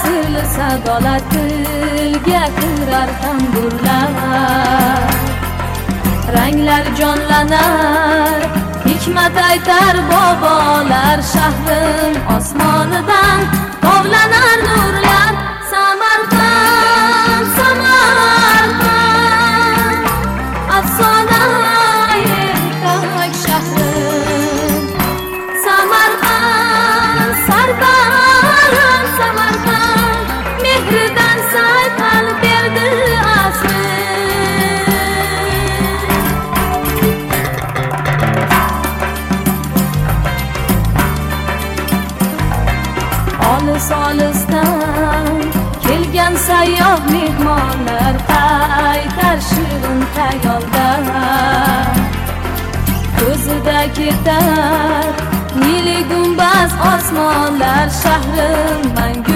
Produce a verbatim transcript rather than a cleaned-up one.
sirli sadolar tilga kirar tamburlar. Ranglar jonlanar, hikmat aytar bobolar. Shahrim osmonidan tovlanar nurlar. Samarqand, Samarqand, afsona ertak shahrim. Samarqand, sarbaland Samarqand, mehridan sayqal berdi asri. Olis olisdan kelgan sayyoh mehmonlar qaytar shirin xayoldan. Ko'zida ketar nili gumbaz osmonlar. Shahrim mangu